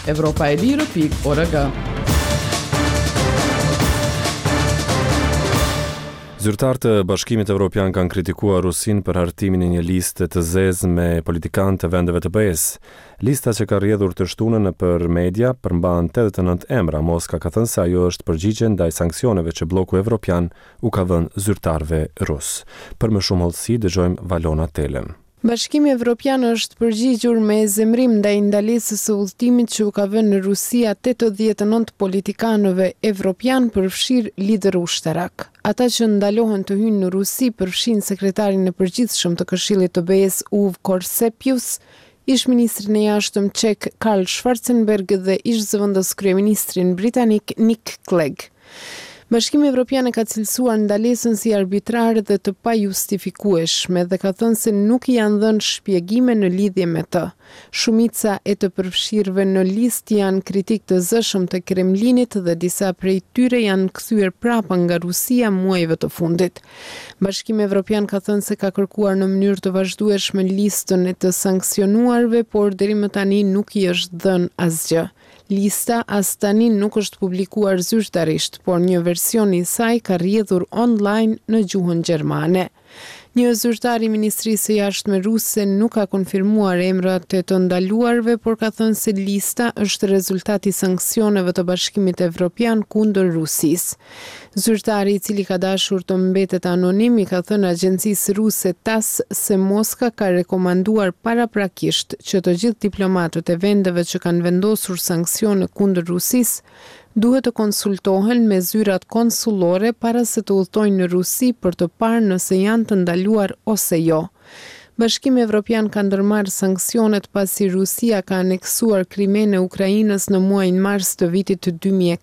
europaeliro.org. Zyrtarët e Bashkimit Evropian kanë kritikuar Rusinë për hartimin e një liste të zezë me politikanë të vendeve të BE-s. Lista që ka rrjedhur të shtunën nëpër media përmban 89 emra. Moska ka thënë se ajo është përgjigje ndaj sanksioneve që bloku evropian u ka dhënë zyrtarëve rus. Për më shumë hollësi dëgjojmë Valona Telem. Bashkimi Evropian është përgjigjur me zemrim ndaj ndalesës së udhëtimit që u ka vënë në Rusia 89 politikanëve evropian, përfshir lider ushtarak. Ata që ndalohen të hyjnë në Rusi përfshin sekretarin e përgjithshëm të Këshillit të BE-s Uv Korsepius, ish ministrin e jashtëm çek Karl Schwarzenberg dhe ish zëvendës kryeministrin britanik Nick Clegg. Bashkimi Evropian e ka cilësuar ndalesën si arbitrare dhe të pajustifikueshme dhe ka thënë se nuk i janë dhënë shpjegime në lidhje me të. Shumica e të përfshirëve në listë janë kritik të zëshëm të Kremlinit dhe disa prej tyre janë kthyer prapë nga Rusia muajve të fundit. Bashkimi Evropian ka thënë se ka kërkuar në mënyrë të vazhdueshme listën e të sanksionuarve, por deri më tani nuk i është dhënë asgjë. Lista as tani nuk është publikuar zyrtarisht, por një version i saj ka rrjedhur online në gjuhën gjermane. Një zyrtar i Ministrisë së Jashtme ruse nuk ka konfirmuar emrat e të ndaluarve, por ka thënë se lista është rezultati i sanksioneve të Bashkimit Evropian kundër Rusisë. Zyrtari, i cili ka dashur të mbetet anonim, i ka thënë agjencisë ruse TASS se Moska ka rekomanduar paraprakisht që të gjithë diplomatët e vendeve që kanë vendosur sanksione kundër Rusisë duhet të konsultohen me zyrat konsullore para se të udhtojnë në Rusi për të parë nëse janë të ndaluar ose jo. Bashkimi Evropian ka ndërmarrë sanksionet pasi Rusia ka aneksuar Krimen e Ukrainës në muajin mars të vitit të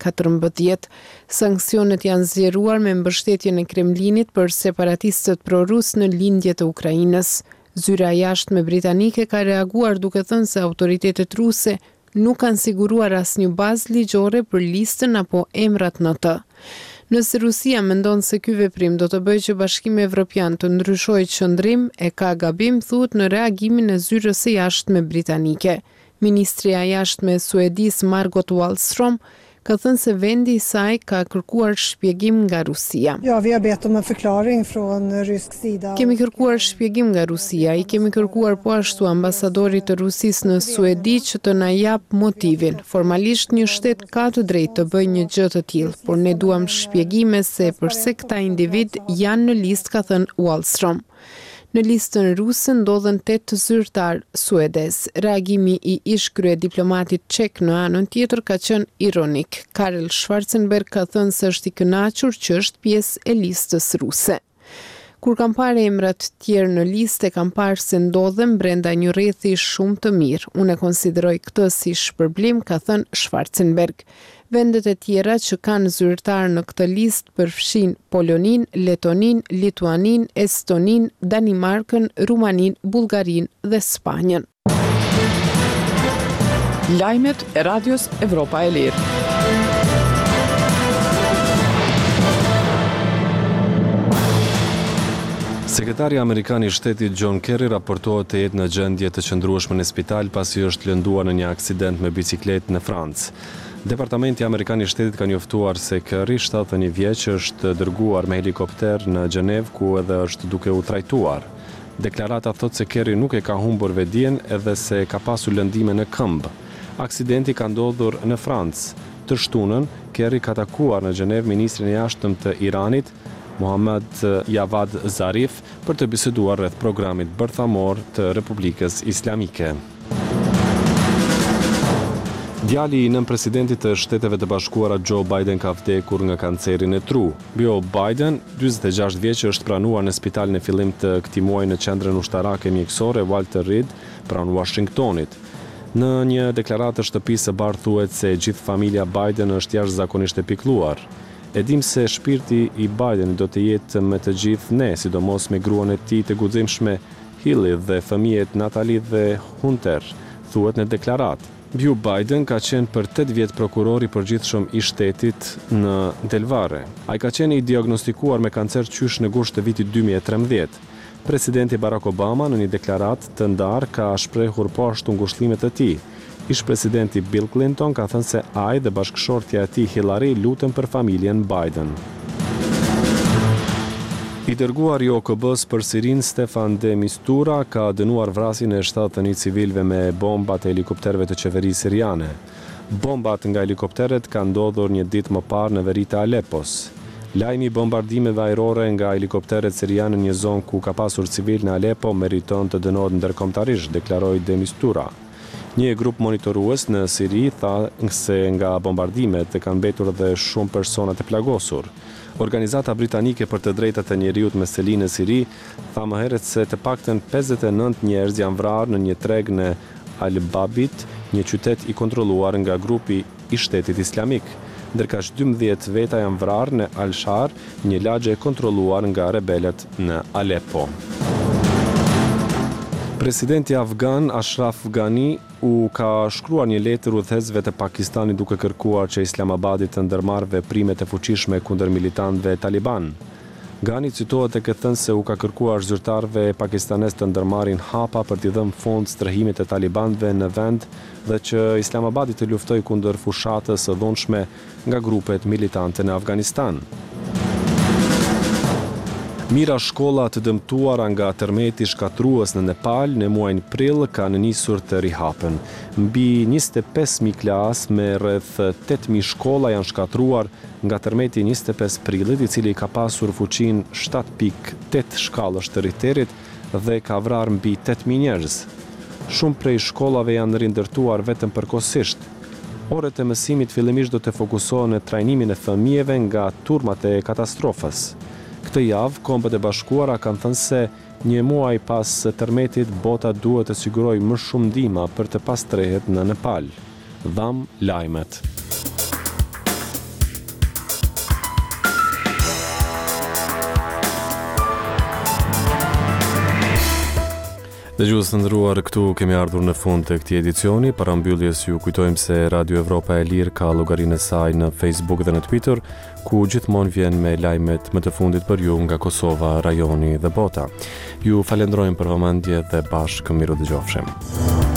2014. Sanksionet janë zgjeruar me mbështetjen e Kremlinit për separatistët prorus në lindje të Ukrainës. Zyra e jashtme britanike ka reaguar duke thënë se autoritetet ruse nuk kanë siguruar asnjë bazë ligjore për listën apo emrat në të. Nëse Rusia mendon se ky veprim do të bëjë që Bashkimi Evropian të ndryshojë qëndrim, e ka gabim, thuhet në reagimin e zyrës së jashtme britanike. Ministria e jashtme e Suedis Margot Wallström ka thënë se vendi i saj ka kërkuar shpjegim nga Rusia. Kemi kërkuar shpjegim nga Rusia, i kemi kërkuar po ashtu ambasadorit të Rusisë në Suedi që të na jap motivin. Formalisht një shtet ka të drejtë të bëjë një gjë të tillë, por ne duam shpjegime se pse këta individ janë në listë, ka thënë Wallström. Në listën ruse ndodhen 8 zyrtar suedez. Reagimi i ish kryediplomatit çek në anën tjetër ka qenë ironik. Karl Schwarzenberg ka thënë se është i kënaqur që është pjesë e listës ruse. Kur kam parë emrat tjerë në listë, kam parë se ndodhen brenda një rrethi shumë të mirë. Unë e konsideroj këtë si shpërblim, ka thënë Schwarzenberg. Vendet e tjera që kanë zyrtar në këtë listë përfshin Polonin, Letonin, Lituanin, Estonin, Danimarkën, Rumanin, Bullgarin dhe Spanjën. Lajmet e Radios Evropa e Lirë. Sekretari Amerikan i Shtetit John Kerry raportohet të jetë në gjendje të qëndrueshme në spital pasi është lënduar në një aksident me bicikletë në Francë. Departamenti Amerikan i Shtetit ka njoftuar se Kerry, 71 vjeç, është dërguar me helikopter në Gjenev ku edhe është duke u trajtuar. Deklarata thot se Kerry nuk e ka humbur vetdijen edhe se ka pasur lëndime në këmbë. Aksidenti ka ndodhur në Francë. Të shtunën, Kerry ka takuar në Gjenev ministrin e jashtëm të Iranit, Mohammad Javad Zarif, për të biseduar rreth programit bërthamor të Republikës Islamike. Djali i nënpresidentit të Shteteve të Bashkuara Joe Biden ka vdekur nga kanceri në tru. Joe Biden, 46 vjeç, është pranuar në spital në fillim të këtij muaji në qendrën ushtarake mjekësore Walter Reed pranë Washingtonit. Në një deklaratë të shtëpisë së bardhë thuhet se gjithë familja Biden është jashtëzakonisht e pikëlluar. E dim se shpirti i Biden do të jetë me të gjithë ne, sidomos me gruan e tij të guximshme Hilly dhe fëmijët Natalie dhe Hunter, thuhet në deklaratë. Joe Biden ka qenë për 8 vjet prokuror i përgjithshëm i shtetit në Delaware. Ai ka qenë i diagnostikuar me kancer qysh në gusht të vitit 2013. Presidenti Barack Obama në një deklaratë të ndarë ka shprehur po ashtu ngushëllimet e tij. Ish presidenti Bill Clinton ka thënë se ai dhe bashkëshortja e tij Hillary lutën për familjen Biden. I dërguari i OKB-s për Sirin Stefan de Mistura ka dënuar vrasjen e 71 civilëve me bombat e helikopterëve të qeverisë siriane. Bombat nga helikopteret kanë ndodhur një ditë më parë në veri të Aleppos. Lajmi i bombardimeve ajrore nga helikopteret siriane në një zonë ku ka pasur civil në Aleppo meriton të dënohet ndërkombëtarisht, deklaroi de Mistura. Një grup monitorues në Siri tha se nga bombardimet kanë mbetur edhe shumë persona të plagosur. Organizata britanike për të drejtat e njeriut me seli në Siri tha më herët se të paktën 59 njerëz janë vrarë në një treg në Al-Babit, një qytet i kontrolluar nga grupi i Shtetit Islamik, ndërkaq 12 veta janë vrarë në Al-Shar, një lagje e kontrolluar nga rebelët në Aleppo. Presidenti afgan Ashraf Ghani u ka shkruar një letër udhëhecësve të Pakistanit duke kërkuar që Islamabadi të ndërmarrë veprime të fuqishme kundër militantëve taliban. Ghani citohet e këtë thënë se u ka kërkuar zyrtarëve pakistanes të ndërmarrin hapa për t'i dhënë fond strehimit të talibanëve në vend dhe që Islamabadi të luftojë kundër fushatës së dhunshme nga grupet militante në Afganistan. Mira shkolla të dëmtuara nga tërmeti shkatrues në Nepal në muajin prill kanë nisur të rihapen. Mbi 25.000 klasë me rreth 8.000 shkolla janë shkatruar nga tërmeti 25 prillit, i cili ka pasur fuqinë 7.8 shkallësh të Richterit dhe ka vrarë mbi 8.000 njerëz. Shumë prej shkollave janë rindërtuar vetëm përkohësisht. Orët e mësimit fillimisht do të fokusohen në trajnimin e fëmijëve nga turmat e katastrofës. Këtë javë, Kombët e Bashkuara kanë thënë se një muaj pas tërmetit, bota duhet të sigurojë më shumë ndihmë për të pastrehet në Nepal. Dham lajmet. Dëgjues të nderuar, këtu kemi ardhur në fund të këtij edicioni. Para mbylljes ju kujtojmë se Radio Evropa e Lirë ka llogarinë e saj në Facebook dhe në Twitter, ku gjithmonë vjen me lajmet më të fundit për ju nga Kosova, rajoni dhe bota. Ju falenderojmë për vëmendje dhe bashkë miru dëgjofshim.